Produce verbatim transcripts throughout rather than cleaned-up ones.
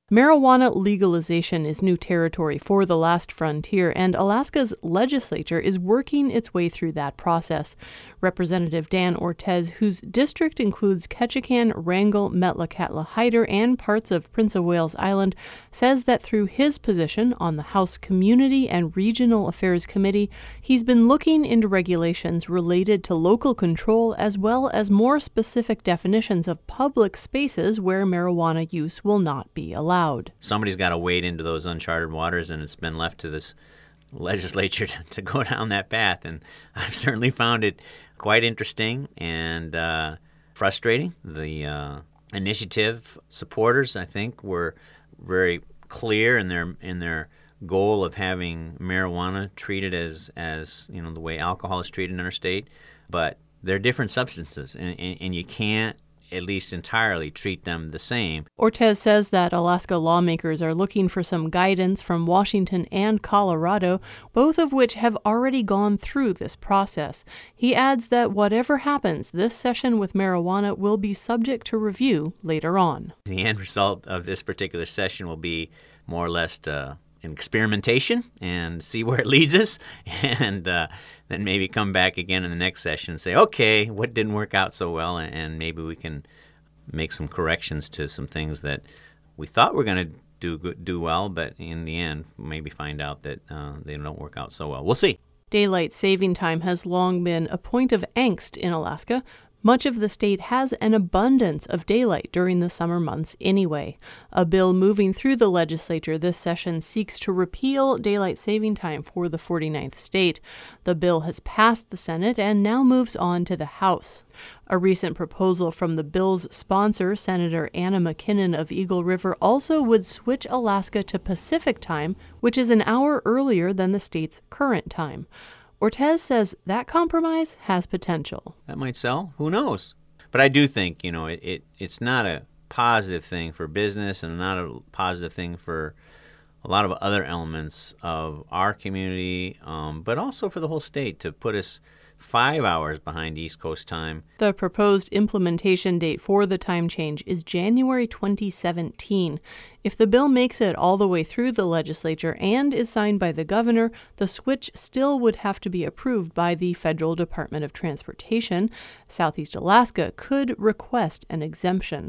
Marijuana legalization is new territory for the last frontier, and Alaska's legislature is working its way through that process. Representative Dan Ortez, whose district includes Ketchikan, Wrangell, Metlakatla, Hyder, and parts of Prince of Wales Island, says that through his position on the House Community and Regional Affairs Committee, he's been looking into regulations related to local control as well as more specific definitions of public spaces where marijuana use will not be allowed. Somebody's got to wade into those uncharted waters, and it's been left to this legislature to, to go down that path. And I've certainly found it quite interesting and uh, frustrating. The uh, initiative supporters, I think, were very clear in their in their goal of having marijuana treated as as you know the way alcohol is treated in our state, but they're different substances, and, and, and you can't at least entirely treat them the same. Ortez says that Alaska lawmakers are looking for some guidance from Washington and Colorado, both of which have already gone through this process. He adds that whatever happens, this session with marijuana will be subject to review later on. The end result of this particular session will be more or less uh, an experimentation and see where it leads us, and uh, then maybe come back again in the next session and say, okay, what didn't work out so well, and maybe we can make some corrections to some things that we thought were going to do do well, but in the end, maybe find out that uh, they don't work out so well. We'll see. Daylight saving time has long been a point of angst in Alaska. Much of the state has an abundance of daylight during the summer months anyway. A bill moving through the legislature this session seeks to repeal daylight saving time for the forty-ninth state. The bill has passed the Senate and now moves on to the House. A recent proposal from the bill's sponsor, Senator Anna McKinnon of Eagle River, also would switch Alaska to Pacific time, which is an hour earlier than the state's current time. Ortez says that compromise has potential. That might sell. Who knows? But I do think, you know, it, it it's not a positive thing for business and not a positive thing for a lot of other elements of our community, um, but also for the whole state to put us five hours behind East Coast time. The proposed implementation date for the time change is January twenty seventeen. If the bill makes it all the way through the legislature and is signed by the governor, the switch still would have to be approved by the Federal Department of Transportation. Southeast Alaska could request an exemption.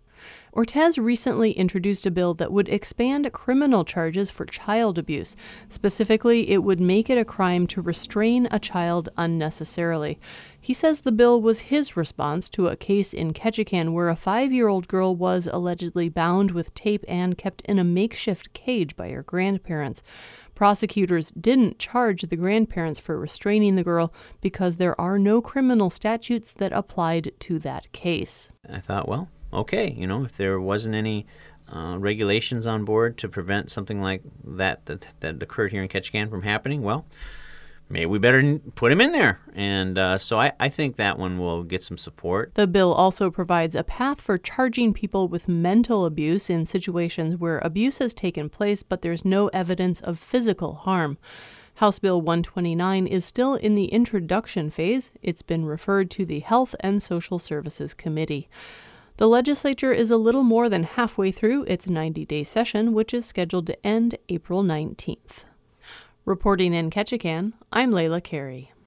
Ortez recently introduced a bill that would expand criminal charges for child abuse. Specifically, it would make it a crime to restrain a child unnecessarily. He says the bill was his response to a case in Ketchikan where a five-year-old girl was allegedly bound with tape and kept in a makeshift cage by her grandparents. Prosecutors didn't charge the grandparents for restraining the girl because there are no criminal statutes that applied to that case. I thought, well, okay, you know, if there wasn't any uh, regulations on board to prevent something like that, that that occurred here in Ketchikan from happening, well, maybe we better put him in there. And uh, so I, I think that one will get some support. The bill also provides a path for charging people with mental abuse in situations where abuse has taken place, but there's no evidence of physical harm. House Bill one twenty-nine is still in the introduction phase. It's been referred to the Health and Social Services Committee. The legislature is a little more than halfway through its ninety-day session, which is scheduled to end April nineteenth. Reporting in Ketchikan, I'm Layla Carey.